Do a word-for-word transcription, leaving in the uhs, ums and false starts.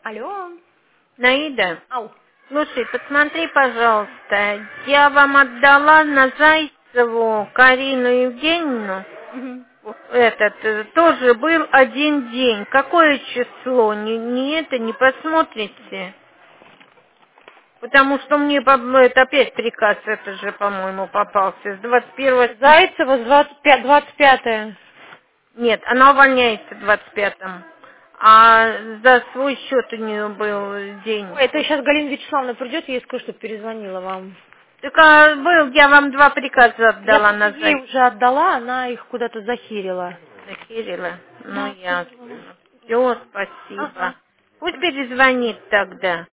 Алло. Наида, Ау. слушай, посмотри, пожалуйста, я вам отдала на Зайцеву Карину Евгеньевну, Мгм. этот, э, тоже был один день. Какое число? Не, не это, не посмотрите? Потому что мне по- это опять приказ, это же, по-моему, попался. С двадцать первого. Зайцева с двадцать пятого, двадцать пятое. Нет, она увольняется в двадцать пятом. А за свой счет у нее был день. Ой, это сейчас Галина Вячеславовна придет, я ей скажу, что перезвонила вам. Так а, был, я вам два приказа Я отдала просто на ей Зайцеву. уже отдала, она их куда-то захирила. Захирила. Ну, Да, ясно. захирила. Все, Ага. спасибо. Пусть перезвонит тогда.